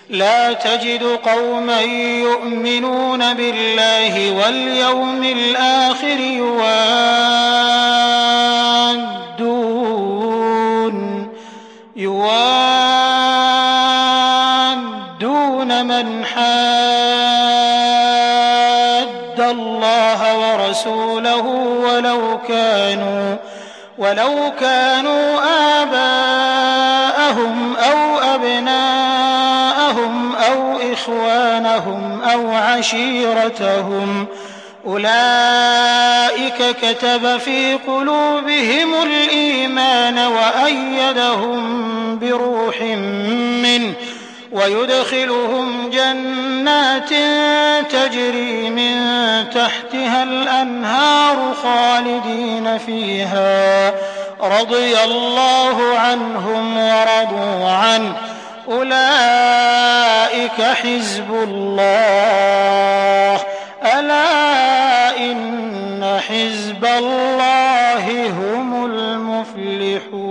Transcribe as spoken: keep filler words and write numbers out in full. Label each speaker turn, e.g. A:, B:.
A: لا تجد قوما يؤمنون بالله واليوم الآخر يوادون يوادون من حاد الله ورسوله ولو كانوا ولو كانوا آباءهم أو أبناءهم أو إخوانهم أو عشيرتهم أولئك كتب في قلوبهم الإيمان وأيدهم بروح منه ويدخلهم جنات تجري من تحتها الأنهار خالدين فيها رضي الله عنهم ورضوا عنه أولئك حزب الله ألا إن حزب الله هم المفلحون.